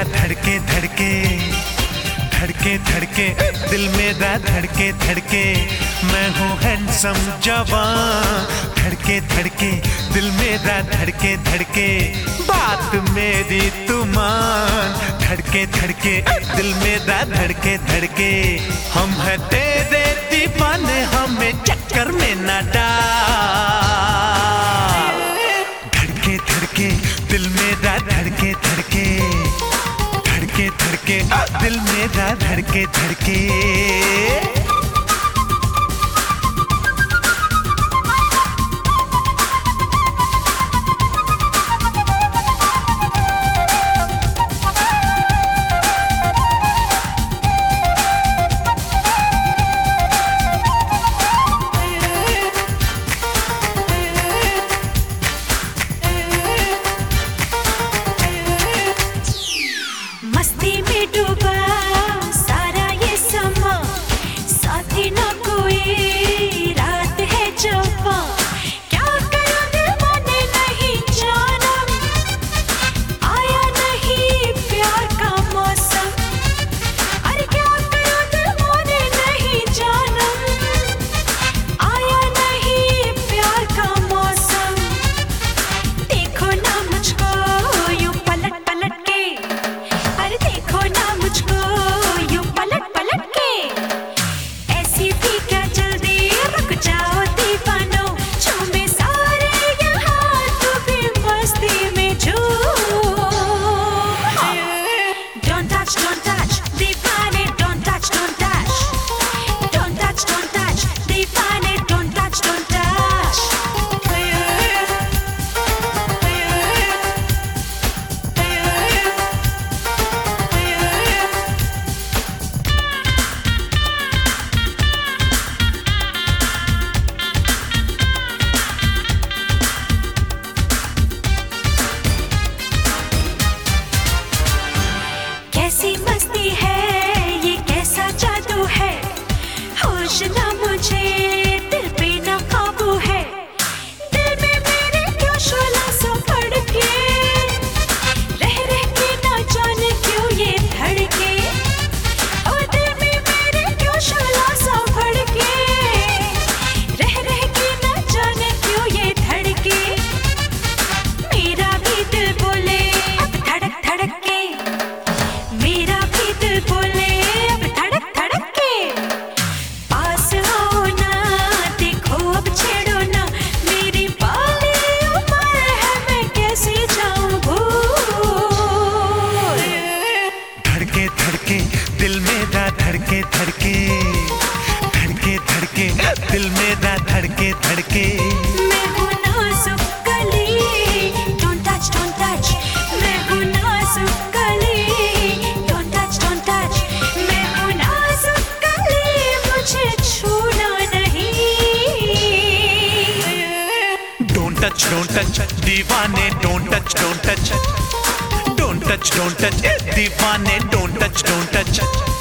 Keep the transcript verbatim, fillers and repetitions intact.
मेरा धड़के धड़के धड़के धड़के दिल मेरा धड़के धड़के मैं हूँ हैंडसम जवान। धड़के धड़के दिल मेरा धड़के धड़के बात मेरी तू मान। धड़के धड़के दिल मेरा धड़के धड़के हम हैं तेरे दीवाने हमें चक्कर में न डाल। धड़के धड़के दिल मेरा धड़के धड़के धड़के धड़के दिल मेरा धड़के धड़के। मस्ती में डूबा सारा ये समा, साथी ना कोई रात है जवा। क्या करूं दिल माने नहीं जाना, आया नहीं प्यार का मौसम। अरे क्या करूं दिल माने नहीं जाना, आया नहीं प्यार का मौसम। देखो ना मुझको यूं पलट पलट के, देखो ना मुझको यूं पलट पलट के। ऐसी भी क्या जल्दी रुक जाओ दीवानो, झूमे सारे यहाँ तू भी मस्ती में झूम। Don't touch, don't touch, दीवाने don't touch, don't touch, don't touch, don't touch, दीवाने don't touch, don't touch। कैसी मस्ती है ये, कैसा जादू है, होश ना मुझे दिल पे ना काबू है। दिल में मेरे क्यों शोला सा फड़के, रह रह के ना जाने क्यों ये धड़के। ओ दिल में मेरे क्यों शोला सा फड़के, रह रह के ना जाने क्यों ये धड़के। मेरा भी दिल बोले अब धड़क धड़क के, मेरा भी दिल बोले अब धड़क धड़क के। पास आओ ना, देखो अब छेड़ो ना, मेरी बाली उम्र है मैं कैसे जाऊं भूल। धड़के धड़के दिल मेरा धड़के धड़के धड़के धड़के दिल मेरा धड़के धड़के। मैं हूँ नाजुक कली, don't touch, don't touch, मैं हूँ नाजुक कली, don't touch, don't touch, मैं हूँ नाजुक कली, मुझे छूना नहीं। Don't touch, don't touch, दीवाने don't touch, don't touch, don't touch, don't touch, दीवाने don't touch, don't touch।